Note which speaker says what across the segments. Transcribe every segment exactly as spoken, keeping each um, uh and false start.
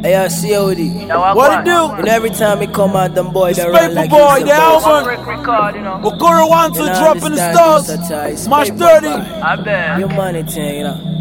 Speaker 1: Hey, I C O D.
Speaker 2: What it do?
Speaker 1: And every time he come out, them boys
Speaker 2: It's
Speaker 1: they run
Speaker 2: Paper
Speaker 1: like
Speaker 2: Boy,
Speaker 1: he's
Speaker 2: the
Speaker 1: supposed to.
Speaker 2: album. Okoro one to
Speaker 1: You know,
Speaker 2: drop in the
Speaker 1: understand
Speaker 2: stars.
Speaker 1: this attire, it's
Speaker 2: March
Speaker 1: Paper
Speaker 2: thirty.
Speaker 1: Boy.
Speaker 3: I bet.
Speaker 1: Your money thing, you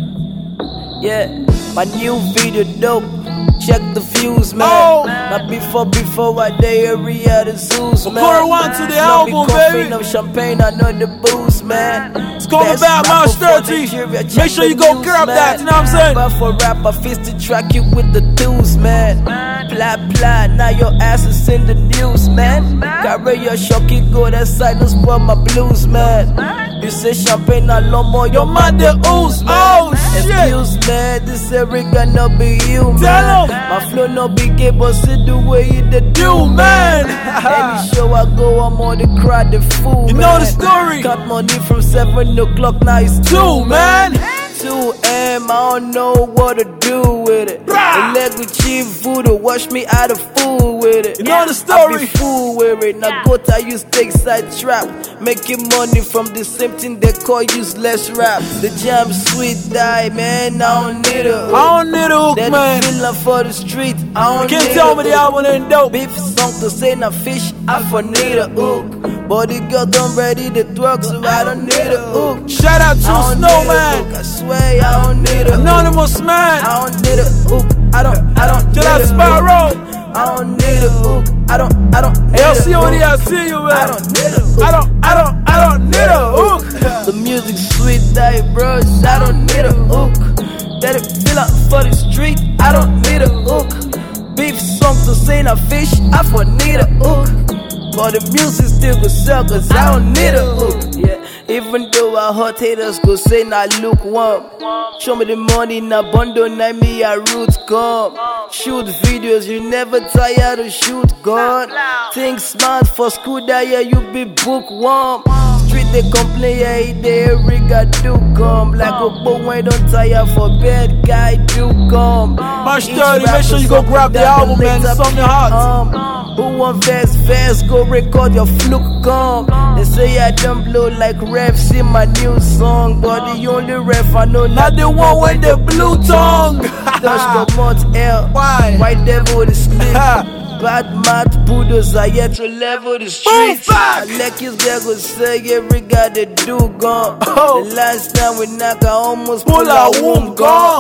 Speaker 1: know. Yeah, my new video dope. Check the views, man.
Speaker 2: Oh.
Speaker 1: Not before, before I day area the zoos, man.
Speaker 2: Okoro one to the
Speaker 1: Not be
Speaker 2: album,
Speaker 1: coffee,
Speaker 2: baby.
Speaker 1: no champagne, I know the booze, man.
Speaker 2: It's coming
Speaker 1: Best
Speaker 2: back March
Speaker 1: rapper for
Speaker 2: thirty.
Speaker 1: Nigeria,
Speaker 2: Make
Speaker 1: check
Speaker 2: sure
Speaker 1: the
Speaker 2: you go
Speaker 1: news,
Speaker 2: grab
Speaker 1: man.
Speaker 2: that, you know what I'm saying?
Speaker 1: But for rap, I fist to track you with the dudes, man. Plat, plat, now your ass is in the news, man. Carry your shocky, go that silence for my blues, man. You say champagne, I love more, your man the ooze, man.
Speaker 2: Oh, shit.
Speaker 1: Excuse, man, this every gonna be you, man.
Speaker 2: Tell 'em.
Speaker 1: My flow no be gay, but see the way you the do,
Speaker 2: You, man.
Speaker 1: Any show I go, I'm on the crowd, the fool,
Speaker 2: You
Speaker 1: man.
Speaker 2: know the story.
Speaker 1: Got money from seven o'clock, now it's two,
Speaker 2: Two, man.
Speaker 1: two M, I don't know what to do with it.
Speaker 2: Rah.
Speaker 1: The leg with cheap voodoo, watch me out of fool with it.
Speaker 2: You know the
Speaker 1: I
Speaker 2: story.
Speaker 1: be fool with it. Now go to use take side trap. Making money from the same thing they call useless rap. The jam sweet die, man. I don't need a hook.
Speaker 2: I don't need a hook,
Speaker 1: That
Speaker 2: man.
Speaker 1: feeling for the street. I
Speaker 2: You
Speaker 1: don't
Speaker 2: can't
Speaker 1: need
Speaker 2: tell
Speaker 1: a
Speaker 2: me the
Speaker 1: hook.
Speaker 2: album ain't dope.
Speaker 1: Beef song to say na fish, I for need a hook. Body girl done ready to twerk, so I don't need a hook.
Speaker 2: Shout out to
Speaker 1: I don't
Speaker 2: Snowman.
Speaker 1: need a hook, I swear I don't need a hook.
Speaker 2: Anonymous man.
Speaker 1: I don't need a hook. I don't, I don't need
Speaker 2: Shout out
Speaker 1: a hook.
Speaker 2: Sparrow.
Speaker 1: I don't need a hook. I don't, I don't need
Speaker 2: Hey,
Speaker 1: a
Speaker 2: C O D, I
Speaker 1: hook.
Speaker 2: see you,
Speaker 1: I
Speaker 2: man.
Speaker 1: don't need a hook.
Speaker 2: I don't, I don't, I don't need a hook.
Speaker 1: The music sweet, die, bros. I don't need a hook. Let it fill up for the street. I don't need a hook. Beef song to say na fish. I for need a hook. But the music still go sell, cause I don't need a hook. Yeah, even though our hot haters go say na lukewarm. Show me the money, na bundle, na me a roots come. Shoot videos, you never tired to shoot gun. Think smart for school, that yeah, you be bookworm. Street they complain, yeah, they every guy do come. Like a boy don't tire for bad guy do come.
Speaker 2: March
Speaker 1: Each
Speaker 2: thirty, make sure you go
Speaker 1: rapper
Speaker 2: grab the
Speaker 1: something
Speaker 2: album, man.
Speaker 1: that
Speaker 2: It's on
Speaker 1: later
Speaker 2: your heart.
Speaker 1: um, who want fast, fast, go record your fluke come. They say I don't blow like refs in my new song. But the only ref I know,
Speaker 2: Not the one with the blue tongue.
Speaker 1: Touch the mouth L.
Speaker 2: Why?
Speaker 1: White devil the sleep. Bad mad bulldozer yet to level the streets.
Speaker 2: back.
Speaker 1: I like his girl go say every guy they do gone.
Speaker 2: Oh.
Speaker 1: The last time we knock I almost
Speaker 2: Pull
Speaker 1: pull
Speaker 2: our
Speaker 1: our
Speaker 2: womb
Speaker 1: womb
Speaker 2: gone.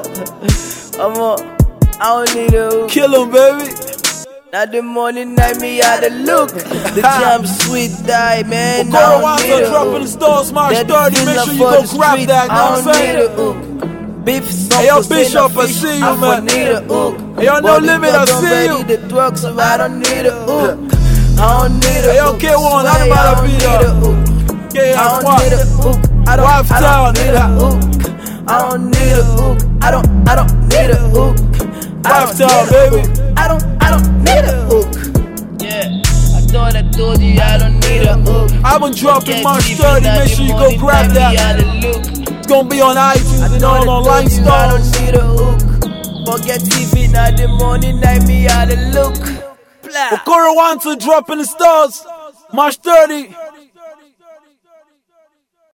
Speaker 1: gone. I'm on, I don't need a hook.
Speaker 2: Kill him, baby.
Speaker 1: Now the morning night me had a look. The jam sweet die, man.
Speaker 2: Okoro
Speaker 1: I don't
Speaker 2: one
Speaker 1: need
Speaker 2: to
Speaker 1: a
Speaker 2: drop in
Speaker 1: hook.
Speaker 2: the stores March
Speaker 1: That
Speaker 2: thirty.
Speaker 1: feel
Speaker 2: Make
Speaker 1: like
Speaker 2: sure you
Speaker 1: for
Speaker 2: go
Speaker 1: the
Speaker 2: grab
Speaker 1: street,
Speaker 2: that, you know
Speaker 1: I
Speaker 2: what I'm
Speaker 1: don't need a
Speaker 2: saying?
Speaker 1: hook. Beef song
Speaker 2: Hey, yo,
Speaker 1: for
Speaker 2: Bishop,
Speaker 1: saying
Speaker 2: I
Speaker 1: fish,
Speaker 2: see you,
Speaker 1: I for
Speaker 2: man.
Speaker 1: need a hook.
Speaker 2: Hey, yo, No
Speaker 1: Body
Speaker 2: Limit, I
Speaker 1: girl done
Speaker 2: see
Speaker 1: ready
Speaker 2: you.
Speaker 1: to twerk, so I don't need a hook. I don't need a
Speaker 2: Hey, yo,
Speaker 1: hook.
Speaker 2: K one,
Speaker 1: Swear
Speaker 2: I'm about to
Speaker 1: I don't
Speaker 2: be
Speaker 1: need
Speaker 2: there.
Speaker 1: a hook.
Speaker 2: Okay,
Speaker 1: I
Speaker 2: I'm
Speaker 1: don't need a
Speaker 2: what?
Speaker 1: hook. I don't,
Speaker 2: Wife
Speaker 1: I
Speaker 2: town,
Speaker 1: don't need a
Speaker 2: nigga.
Speaker 1: hook. I don't need a hook. I don't, I don't need a hook. I
Speaker 2: Wife
Speaker 1: don't
Speaker 2: town,
Speaker 1: need a
Speaker 2: baby.
Speaker 1: hook. I don't, I don't need a hook. Yeah, I thought I told you I don't need a hook.
Speaker 2: I've been dropping
Speaker 1: Get
Speaker 2: March
Speaker 1: T V,
Speaker 2: thirty.
Speaker 1: now
Speaker 2: Make
Speaker 1: the
Speaker 2: sure you go
Speaker 1: morning
Speaker 2: grab
Speaker 1: time, me
Speaker 2: that.
Speaker 1: had a look.
Speaker 2: It's gonna be on iTunes
Speaker 1: I
Speaker 2: and
Speaker 1: thought
Speaker 2: all
Speaker 1: I
Speaker 2: online
Speaker 1: told you I don't
Speaker 2: stores.
Speaker 1: need a hook. Forget T V, now the morning night me had a look. Blah.
Speaker 2: Okoro one to drop in the stores March thirty.